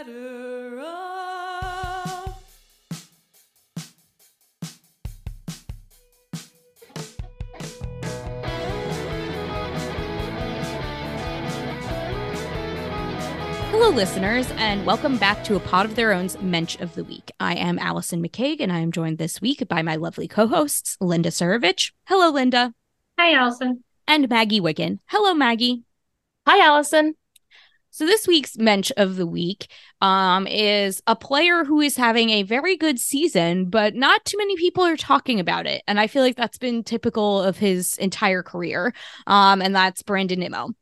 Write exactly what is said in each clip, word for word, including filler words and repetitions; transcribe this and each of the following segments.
ladder up. Hello, listeners, and welcome back to A Pod of Their Own's Mensch of the Week. I am Allison McCaig, and I am joined this week by my lovely co-hosts, Linda Surovich. Hello, Linda. Hi, Allison. And Maggie Wiggin. Hello, Maggie. Hi, Allison. So this week's Mensch of the Week um, is a player who is having a very good season, but not too many people are talking about it. And I feel like that's been typical of his entire career, um, and that's Brandon Nimmo.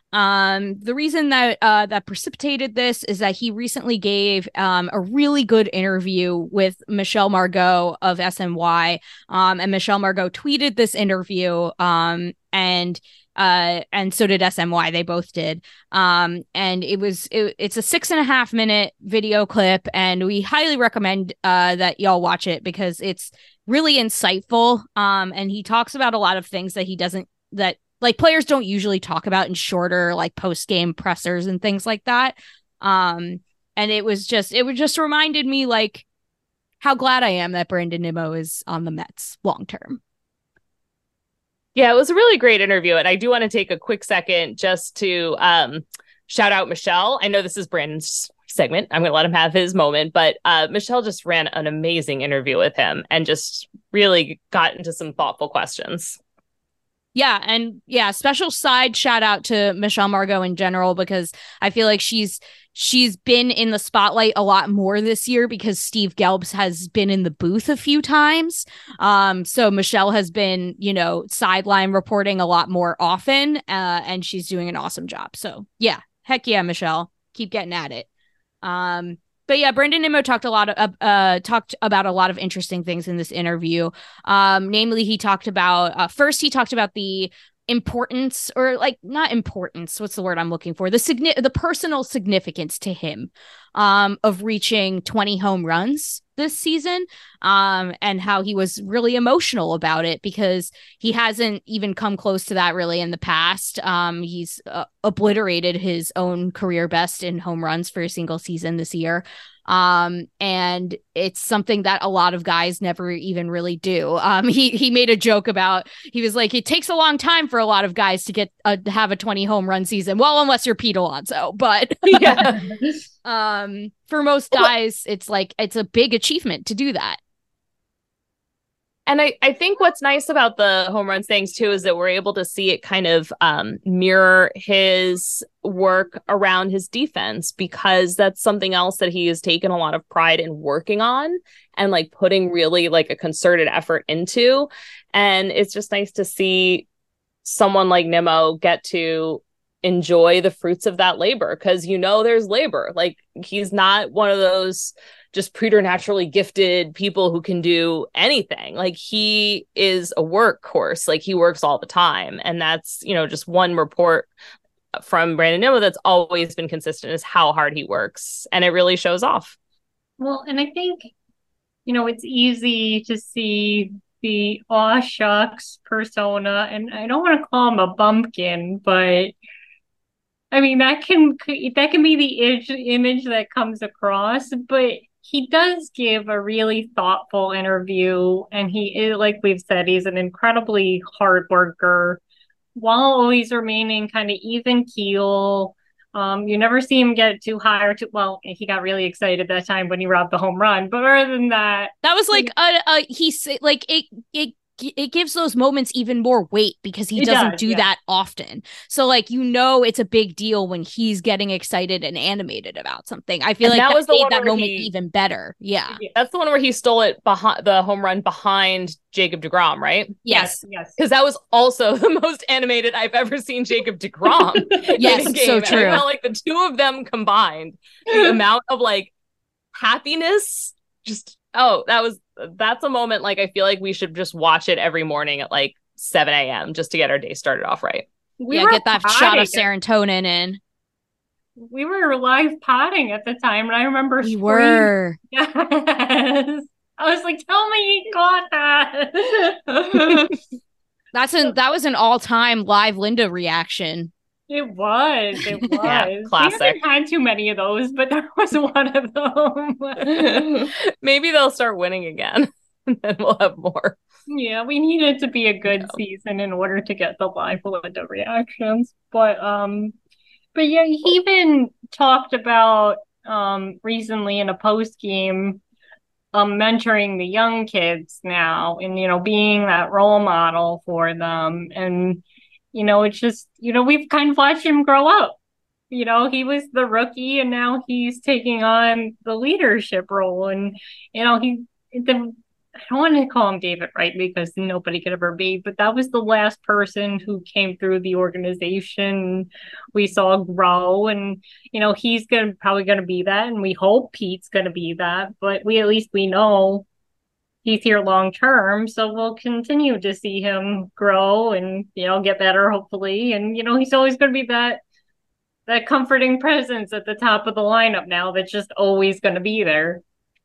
Um, the reason that uh, that precipitated this is that he recently gave um, a really good interview with Michelle Margot of S N Y, um, and Michelle Margot tweeted this interview, um, and uh, and so did S N Y. They both did, um, and it was it, it's a six and a half minute video clip, and we highly recommend uh, that y'all watch it because it's really insightful. Um, and he talks about a lot of things that he doesn't that. Like players don't usually talk about in shorter like post game pressers and things like that. Um, and it was just it was just reminded me like how glad I am that Brandon Nimmo is on the Mets long term. Yeah, it was a really great interview. And I do want to take a quick second just to um, shout out Michelle. I know this is Brandon's segment. I'm going to let him have his moment. But uh, Michelle just ran an amazing interview with him and just really got into some thoughtful questions. Yeah, and yeah, special side shout out to Michelle Margot in general, because I feel like she's she's been in the spotlight a lot more this year because Steve Gelbs has been in the booth a few times. Um, so Michelle has been, you know, sideline reporting a lot more often, uh, and she's doing an awesome job. So yeah, heck yeah, Michelle, keep getting at it. Um, But yeah, Brandon Nimmo talked a lot of uh talked about a lot of interesting things in this interview. Um, namely, he talked about uh, first he talked about the importance, or like not importance. What's the word I'm looking for? The signi- the personal significance to him um, of reaching twenty home runs this season, um, and how he was really emotional about it because he hasn't even come close to that really in the past. Um, he's uh, obliterated his own career best in home runs for a single season this year. Um, and it's something that a lot of guys never even really do. Um, he, he made a joke about, he was like, it takes a long time for a lot of guys to get a, have a twenty home run season. Well, unless you're Pete Alonso, but yeah. um, for most guys, it's like, it's a big achievement to do that. And I, I think what's nice about the home runs things, too, is that we're able to see it kind of um, mirror his work around his defense, because that's something else that he has taken a lot of pride in working on and like putting really like a concerted effort into. And it's just nice to see someone like Nimmo get to enjoy the fruits of that labor, because, you know, there's labor. Like he's not one of those just preternaturally gifted people who can do anything. Like he is a workhorse. Like he works all the time. And that's, you know, just one report from Brandon Nimmo that's always been consistent is how hard he works. And it really shows off. Well, and I think, you know, it's easy to see the aw shucks persona, and I don't want to call him a bumpkin, but I mean, that can that can be the image, image that comes across, but he does give a really thoughtful interview, and he is, like we've said, he's an incredibly hard worker while always remaining kind of even keel. Um, you never see him get too high or too, well, he got really excited that time when he robbed the home run, but other than that, that was like a, a he's like it it it gives those moments even more weight because he doesn't does, do yeah. that often. So like, you know, it's a big deal when he's getting excited and animated about something. I feel and like that, that was the made that moment he, even better. Yeah. That's the one where he stole it behind the home run behind Jacob deGrom, right? Yes. Yes. Because that was also the most animated I've ever seen Jacob deGrom. Yes, so true. And I felt like the two of them combined, the amount of like happiness, just, oh, that was, that's a moment like I feel like we should just watch it every morning at like seven a.m. just to get our day started off right. We yeah, get that potting. shot of serotonin in. We were live potting at the time, and I remember we were. Yes. I was like, "Tell me you got that." That's an that was an all time live Linda reaction. It was. It was. Yeah, We classic. haven't had too many of those, but that was one of them. Maybe they'll start winning again, and then we'll have more. Yeah, we needed to be a good Yeah. season in order to get the live Linda reactions. But um, but yeah, he even talked about um recently in a post game um mentoring the young kids now and you know being that role model for them and you know it's just you know we've kind of watched him grow up. You know, he was the rookie and now he's taking on the leadership role and you know he the I don't want to call him David Wright because nobody could ever be, but that was the last person who came through the organization we saw grow. And, you know, he's gonna probably gonna be that, and we hope Pete's gonna be that, but we at least we know he's here long term, so we'll continue to see him grow and, you know, get better hopefully. And, you know, he's always gonna be that that comforting presence at the top of the lineup now that's just always gonna be there.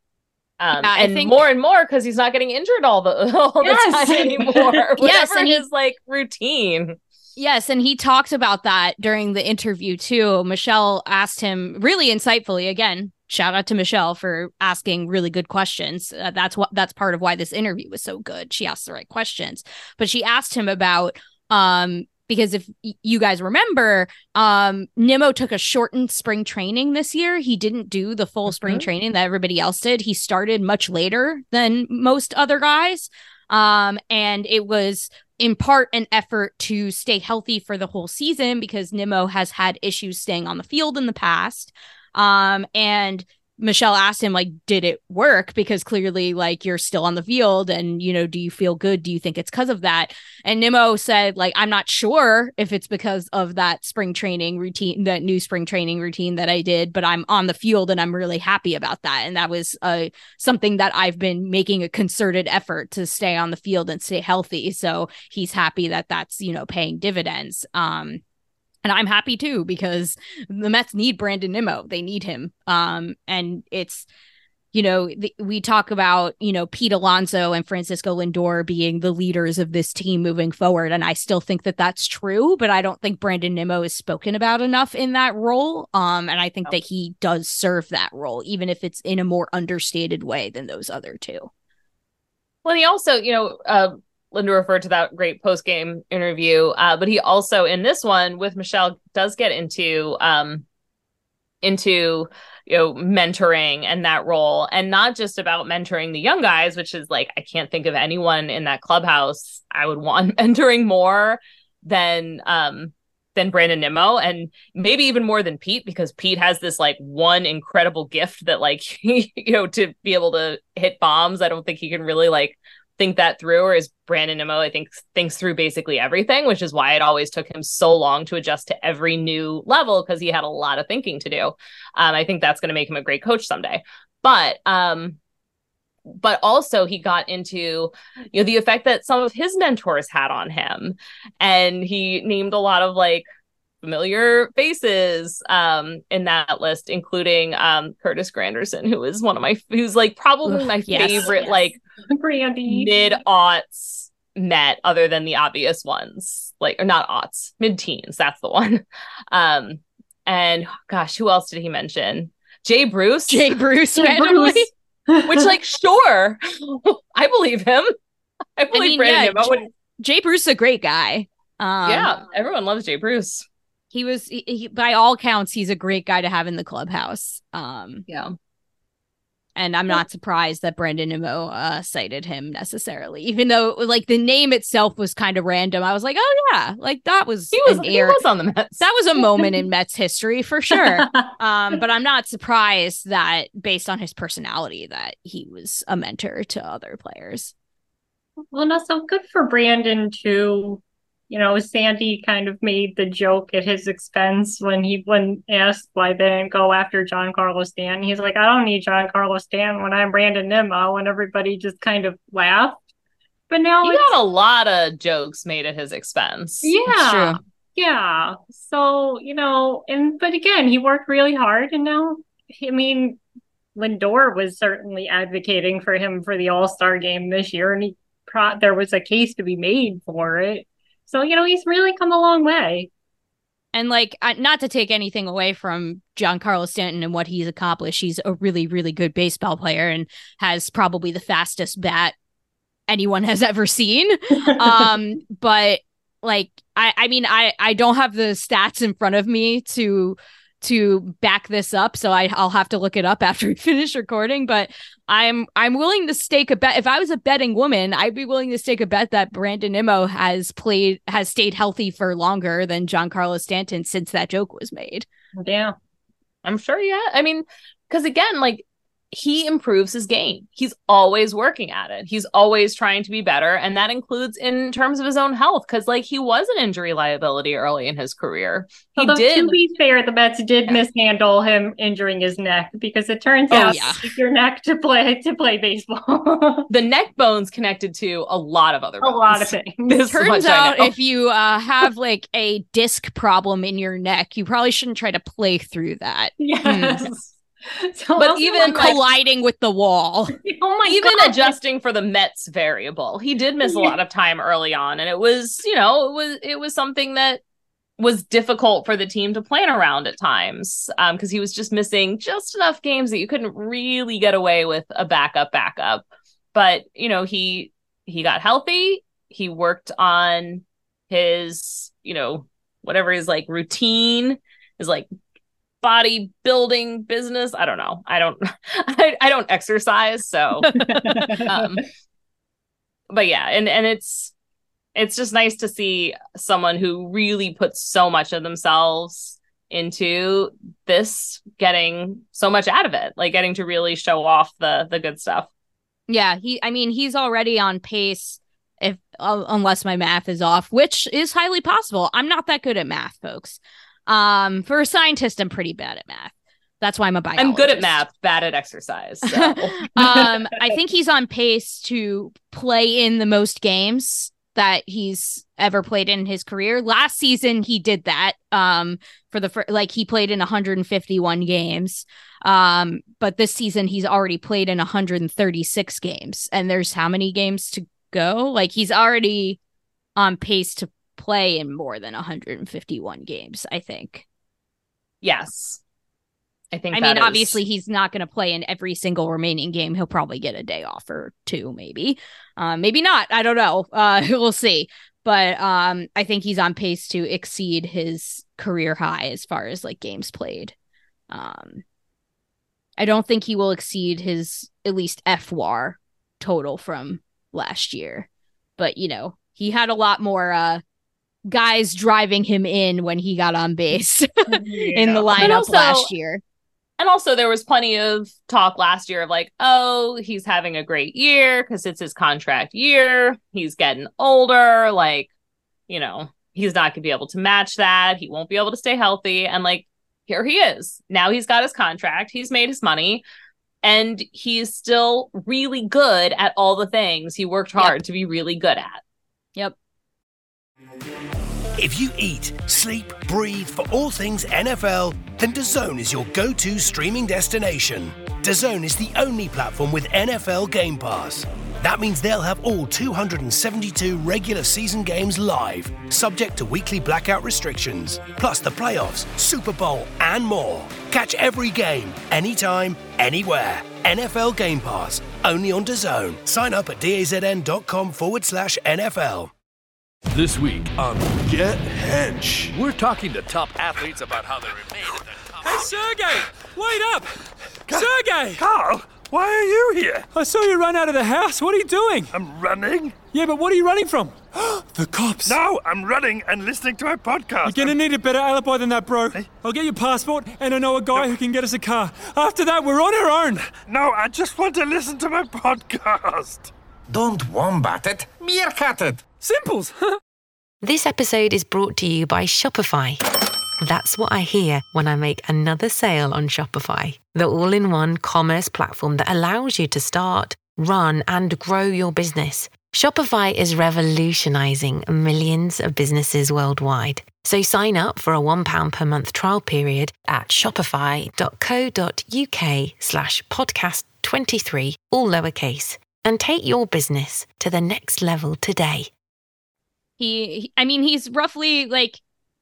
Um, Yeah, I and think- more and more because he's not getting injured all the all Yes. the time anymore. Yes, Whatever and he- his like routine. Yes, and he talked about that during the interview too. Michelle asked him really insightfully. Again, shout out to Michelle for asking really good questions. Uh, that's what that's part of why this interview was so good. She asked the right questions, but she asked him about um because if y- you guys remember, um Nimmo took a shortened spring training this year. He didn't do the full spring Mhm. training that everybody else did. He started much later than most other guys. Um, and it was in part an effort to stay healthy for the whole season because Nimmo has had issues staying on the field in the past. Um, and Michelle asked him, like, did it work? Because clearly, like, you're still on the field and, you know, do you feel good? Do you think it's because of that? And Nimmo said, like, I'm not sure if it's because of that spring training routine, that new spring training routine that I did, but I'm on the field and I'm really happy about that. And that was uh, something that I've been making a concerted effort to stay on the field and stay healthy. So he's happy that that's, you know, paying dividends. Um, And I'm happy too, because the Mets need Brandon Nimmo. They need him. Um, and it's, you know, the, we talk about, you know, Pete Alonso and Francisco Lindor being the leaders of this team moving forward. And I still think that that's true, but I don't think Brandon Nimmo is spoken about enough in that role. Um, and I think No. that he does serve that role, even if it's in a more understated way than those other two. Well, he also, you know, uh, Linda referred to that great post game interview, uh, but he also in this one with Michelle does get into um, into you know mentoring and that role, and not just about mentoring the young guys, which is like I can't think of anyone in that clubhouse I would want mentoring more than um, than Brandon Nimmo, and maybe even more than Pete, because Pete has this like one incredible gift that like you know to be able to hit bombs. I don't think he can really like think that through, or is Brandon Nimmo, I think, thinks through basically everything, which is why it always took him so long to adjust to every new level, because he had a lot of thinking to do. Um, I think that's going to make him a great coach someday. But um, but also he got into, you know, the effect that some of his mentors had on him. And he named a lot of like familiar faces um in that list, including um Curtis Granderson, who is one of my who's like probably Ugh, my yes, favorite yes. like Brandy. mid-aughts Met, other than the obvious ones, like or not aughts, mid-teens, that's the one. Um and gosh, who else did he mention? Jay Bruce. Jay Bruce Jay randomly. Bruce. Which like sure, I believe him. I believe mean, Brandon yeah, Nimmo would- Jay Bruce is a great guy. Um, yeah, everyone loves Jay Bruce. he was he, he- by all counts he's a great guy to have in the clubhouse. Um Yeah. and I'm not surprised that Brandon Nimmo uh cited him necessarily, even though like the name itself was kind of random. I was like, oh yeah, like that was He was an he air- was on the Mets. that was a moment in Mets history for sure. Um but I'm not surprised that based on his personality that he was a mentor to other players. Well, no, so good for Brandon too. You know, Sandy kind of made the joke at his expense when he when asked why they didn't go after Giancarlo Stanton. He's like, I don't need Giancarlo Stanton when I'm Brandon Nimmo, and everybody just kind of laughed. But now He it's got a lot of jokes made at his expense. It's true. yeah, yeah. So, you know, and but again, he worked really hard, and now I mean, Lindor was certainly advocating for him for the All-Star game this year, and he pro- there was a case to be made for it. So, you know, he's really come a long way. And like, I, not to take anything away from Giancarlo Stanton and what he's accomplished, he's a really, really good baseball player and has probably the fastest bat anyone has ever seen. um, but like, I, I mean, I, I don't have the stats in front of me to to back this up, so I, I'll have to look it up after we finish recording. But I'm I'm willing to stake a bet. If I was a betting woman, I'd be willing to stake a bet that Brandon Nimmo has played has stayed healthy for longer than Giancarlo Stanton since that joke was made. Yeah, I'm sure. Yeah, I mean, because again, like, he improves his game. He's always working at it. He's always trying to be better. And that includes in terms of his own health. Cause like he was an injury liability early in his career. He Although, did. to be fair, the Mets did mishandle him injuring his neck, because it turns Oh, out yeah. you need your neck to play to play baseball. The neck bone's connected to a lot of other A bones. lot of things. This Turns much I out know. if you uh, have like a disc problem in your neck, you probably shouldn't try to play through that. Yes. So But also, even, like, like- Colliding with the wall. oh my Even God. adjusting for the Mets variable, he did miss a lot of time early on, and it was, you know, it was it was something that was difficult for the team to plan around at times, um, because he was just missing just enough games that you couldn't really get away with a backup backup. But you know, he he got healthy. He worked on his, you know, whatever his like routine, his like bodybuilding business. I don't know. I don't I, I don't exercise, so um but yeah, and and it's it's just nice to see someone who really puts so much of themselves into this getting so much out of it, like getting to really show off the the good stuff. Yeah, he. I mean, he's already on pace. If uh, unless my math is off, which is highly possible. I'm not that good at math, folks. Um, for a scientist, I'm pretty bad at math. That's why I'm a biologist. I'm good at math, bad at exercise. So. um, I think he's on pace to play in the most games that he's ever played in his career. Last season, he did that. Um, for the fir- like he played in one hundred fifty-one games. Um, but this season he's already played in one hundred thirty-six games, and there's how many games to go? Like he's already on pace to play in more than one hundred fifty-one games, I think. Yes. I think I that mean, is- obviously he's not going to play in every single remaining game. He'll probably get a day off or two, maybe. Uh, maybe not. I don't know. Uh, we'll see. But um, I think he's on pace to exceed his career high as far as like games played. Um, I don't think he will exceed his at least F W A R total from last year. But, you know, he had a lot more uh, guys driving him in when he got on base in the Yeah. lineup also- last year. And also there was plenty of talk last year of like, oh, he's having a great year because it's his contract year. He's getting older. Like, you know, he's not going to be able to match that. He won't be able to stay healthy. And like, here he is. Now he's got his contract. He's made his money. And he's still really good at all the things he worked hard Yep. to be really good at. Yep. If you eat, sleep, breathe for all things N F L, then DAZN is your go-to streaming destination. DAZN is the only platform with N F L Game Pass. That means they'll have all two hundred seventy-two regular season games live, subject to weekly blackout restrictions, plus the playoffs, Super Bowl, and more. Catch every game, anytime, anywhere. N F L Game Pass, only on DAZN. Sign up at dazn.com forward slash NFL. This week on Get Hench, we're talking to top athletes about how they remain at the top. Hey, Sergey! Wait up! Sergey! Carl, why are you here? I saw you run out of the house. What are you doing? I'm running. Yeah, but what are you running from? The cops. No, I'm running and listening to my podcast. You're gonna need a better alibi than that, bro. I'll get your passport, and I know a guy who can get us a car. After that, we're on our own. No, I just want to listen to my podcast. Don't wombat it, meerkat it. Simples. This episode is brought to you by Shopify. That's what I hear when I make another sale on Shopify, the all-in-one commerce platform that allows you to start, run, and grow your business. Shopify is revolutionizing millions of businesses worldwide. So sign up for a one pound per month trial period at shopify.co.uk slash podcast 23, all lowercase, and take your business to the next level today. He, he I mean, he's roughly like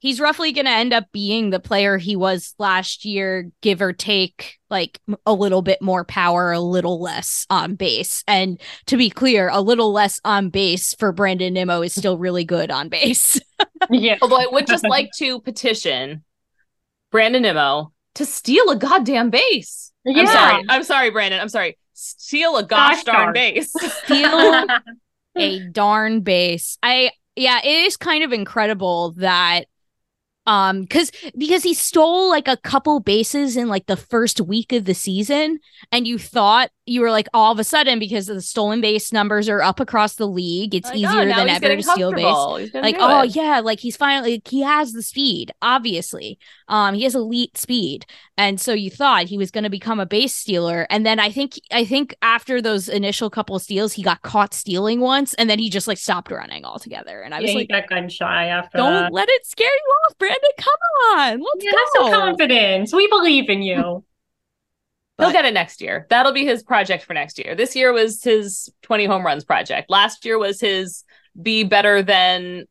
he's roughly going to end up being the player he was last year, give or take like a little bit more power, a little less on base. And to be clear, a little less on base for Brandon Nimmo is still really good on base. Yeah. Although I would just like to petition Brandon Nimmo to steal a goddamn base. Yeah. I'm sorry. I'm sorry, Brandon. I'm sorry. Steal a gosh, Gosh darn darn. base. Steal a darn base. I, yeah, it is kind of incredible that Um, because because he stole like a couple bases in like the first week of the season, and you thought you were like all of a sudden, because the stolen base numbers are up across the league, it's Like, easier oh, now than he's ever getting to steal base. comfortable. He's gonna Like, do oh it. yeah, like he's finally like, he has the speed, obviously. Um, he has elite speed, and so you thought he was going to become a base stealer, and then I think I think after those initial couple of steals, he got caught stealing once, and then he just like stopped running altogether. And I was Yeah, he like, got gun shy after don't that. let it scare you off, Brandon. Come on, let's Yeah, go. have some confidence. We believe in you. But- He'll get it next year. That'll be his project for next year. This year was his twenty home runs project. Last year was his be better than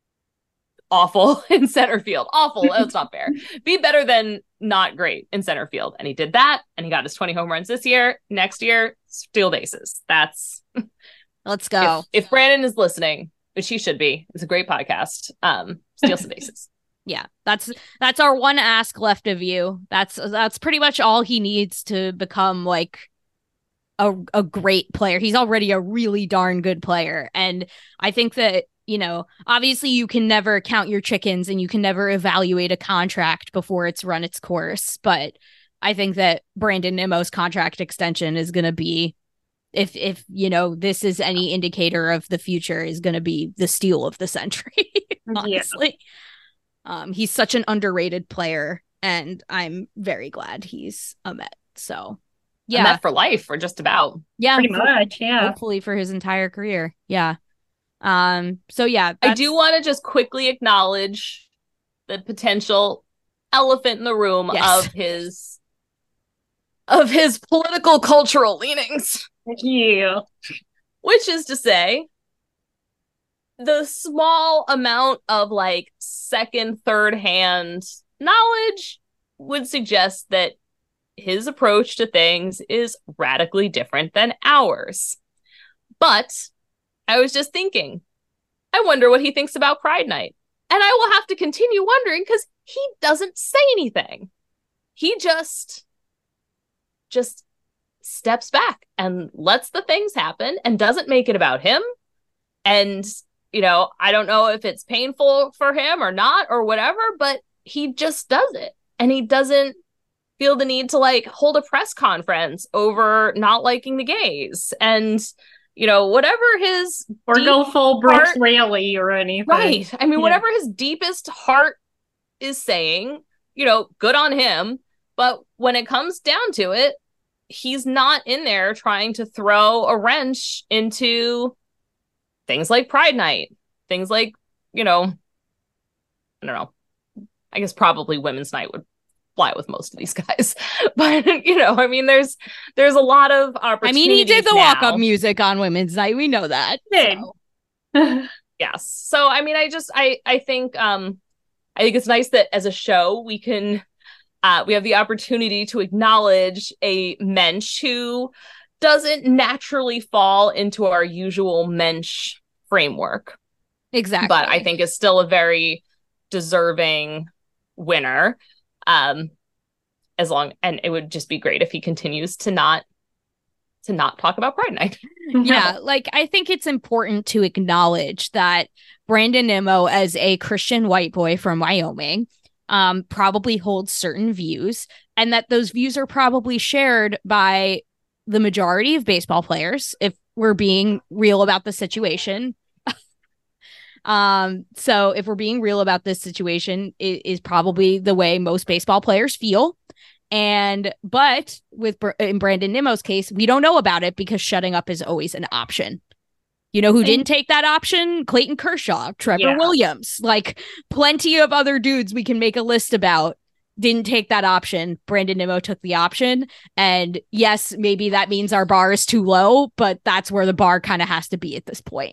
awful in center field. Awful. That's not fair. Be better than not great in center field. And he did that. And he got his twenty home runs this year. Next year, steal bases. That's Let's go. if, if Brandon is listening, which he should be. It's a great podcast. Um, steal some bases. Yeah, that's that's our one ask left of you. That's that's pretty much all he needs to become like a a great player. He's already a really darn good player, and I think that, you know, obviously you can never count your chickens and you can never evaluate a contract before it's run its course. But I think that Brandon Nimmo's contract extension is going to be, if if you know this is any indicator of the future, is going to be the steal of the century. Honestly. Yeah. Um, he's such an underrated player, and I'm very glad he's a Met. So, yeah, a Met for life, or just about. Yeah, pretty for, much. Yeah, hopefully for his entire career. Yeah. Um. So yeah, I do want to just quickly acknowledge the potential elephant in the room Yes. of his of his political cultural leanings, yeah. which is to say, the small amount of like second, third hand knowledge would suggest that his approach to things is radically different than ours. But I was just thinking, I wonder what he thinks about Pride Night. And I will have to continue wondering because he doesn't say anything. He just, just steps back and lets the things happen and doesn't make it about him. And you know, I don't know if it's painful for him or not or whatever, but he just does it. And he doesn't feel the need to like hold a press conference over not liking the gays. And, you know, whatever his Or deep go full Brooks heart- Raley or anything. Right. I mean, Yeah. whatever his deepest heart is saying, you know, good on him. But when it comes down to it, he's not in there trying to throw a wrench into things like Pride Night, things like, you know, I don't know. I guess probably Women's Night would fly with most of these guys. But, you know, I mean, there's there's a lot of I opportunities. mean, he did the now. walk-up music on Women's Night. We know that. Did. So. Yes. So, I mean, I just, I, I think, um, I think it's nice that as a show, we can, uh, we have the opportunity to acknowledge a mensch who doesn't naturally fall into our usual mensch framework. Exactly. But I think is still a very deserving winner. Um, as long, and it would just be great if he continues to not, to not talk about Pride Night. Yeah, like I think it's important to acknowledge that Brandon Nimmo, as a Christian white boy from Wyoming, um, probably holds certain views, and that those views are probably shared by the majority of baseball players, if we're being real about the situation. um, so if we're being real about this situation, it is probably the way most baseball players feel. And but with in Brandon Nimmo's case, we don't know about it because shutting up is always an option. You know who didn't take that option? Clayton Kershaw, Trevor Yeah. Williams, like plenty of other dudes we can make a list about didn't take that option. Brandon Nimmo took the option. And yes, maybe that means our bar is too low, but that's where the bar kind of has to be at this point.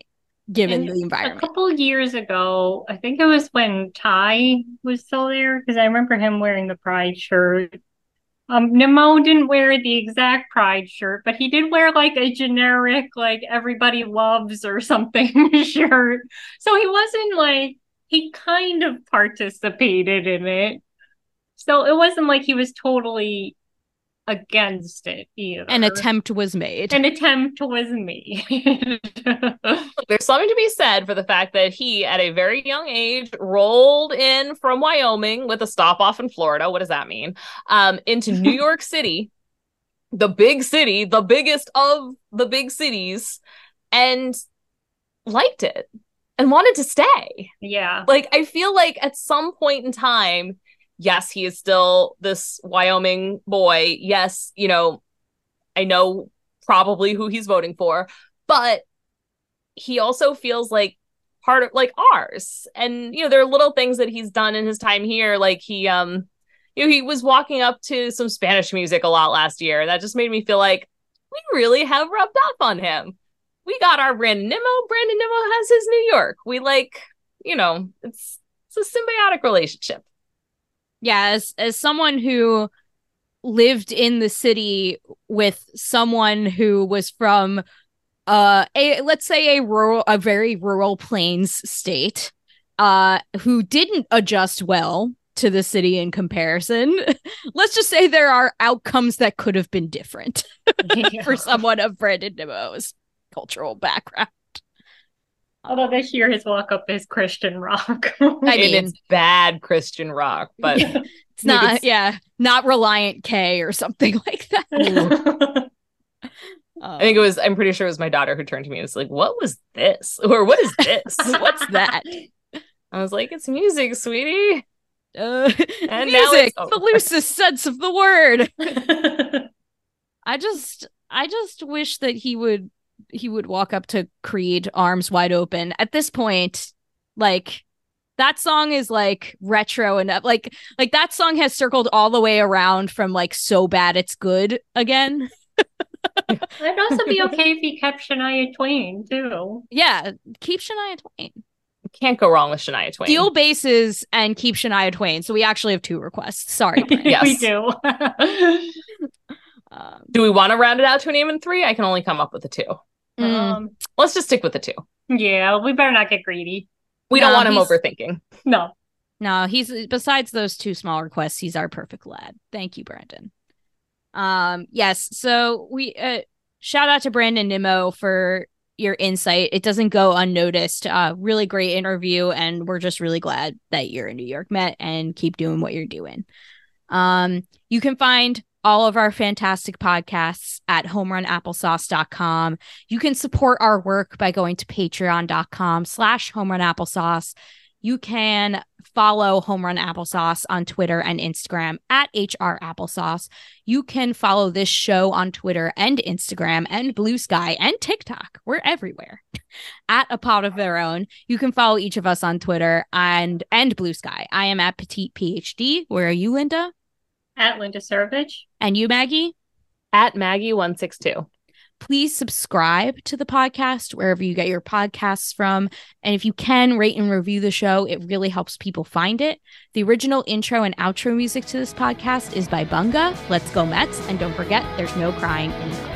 given And the a environment. couple years ago, I think it was when Ty was still there, because I remember him wearing the Pride shirt. Um, Nimmo didn't wear the exact Pride shirt, but he did wear like a generic, like everybody loves or something shirt. So he wasn't like, he kind of participated in it. So it wasn't like he was totally against it either. An attempt was made. An attempt was made. There's something to be said for the fact that he, at a very young age, rolled in from Wyoming with a stop off in Florida. What does that mean? Um, into New York City, the big city, the biggest of the big cities, and liked it and wanted to stay. Yeah. Like, I feel like at some point in time, yes, he is still this Wyoming boy. Yes, you know, I know probably who he's voting for, but he also feels like part of like ours. And, you know, there are little things that he's done in his time here. Like he, um, you know, he was walking up to some Spanish music a lot last year. That just made me feel like we really have rubbed off on him. We got our Brandon Nimmo. Brandon Nimmo has his New York. We like, you know, it's, it's a symbiotic relationship. Yeah, as as someone who lived in the city with someone who was from uh a let's say a rural a very rural plains state uh who didn't adjust well to the city in comparison, let's just say there are outcomes that could have been different Yeah. for someone of Brandon Nimmo's cultural background. Although this year his walk up is Christian rock. I And mean, it's bad Christian rock, but it's not, yeah, not Reliant K or something like that. I think it was, I'm pretty sure it was my daughter who turned to me and was like, what was this? Or what is this? What's that? I was like, it's music, sweetie. Uh, And now music, it's over. the loosest sense of the word. I just, I just wish that he would, he would walk up to Creed, arms wide open. At this point, like that song is like retro enough. Like, like that song has circled all the way around from like so bad it's good again. I'd also be okay if he kept Shania Twain too. Yeah, keep Shania Twain. Can't go wrong with Shania Twain. Steel bases and keep Shania Twain. So we actually have two requests. Sorry, Brent. Yes. We do. um, Do we want to round it out to a name and three? I can only come up with a two. mm, um, Let's just stick with the two. yeah, we better not get greedy. We don't No, want him he's- overthinking. No. no, he's besides those two small requests, he's our perfect lad. Thank you, Brandon. Um, yes. So we uh, shout out to Brandon Nimmo for your insight. It doesn't go unnoticed. Uh, really great interview, and we're just really glad that you're in New York Met and keep doing what you're doing. Um, you can find all of our fantastic podcasts at home run applesauce dot com. You can support our work by going to patreon dot com slash home run applesauce. You can follow Home Run Applesauce on Twitter and Instagram at H R Applesauce. You can follow this show on Twitter and Instagram and Blue Sky and TikTok. We're everywhere at A Pod of Their Own. You can follow each of us on Twitter and and Blue Sky. I am at Petite PhD. Where are you, Linda? At Linda Surovich. And you, Maggie? At Maggie one six two. Please subscribe to the podcast wherever you get your podcasts from. And if you can, rate and review the show. It really helps people find it. The original intro and outro music to this podcast is by Bunga. Let's go Mets. And don't forget, there's no crying in the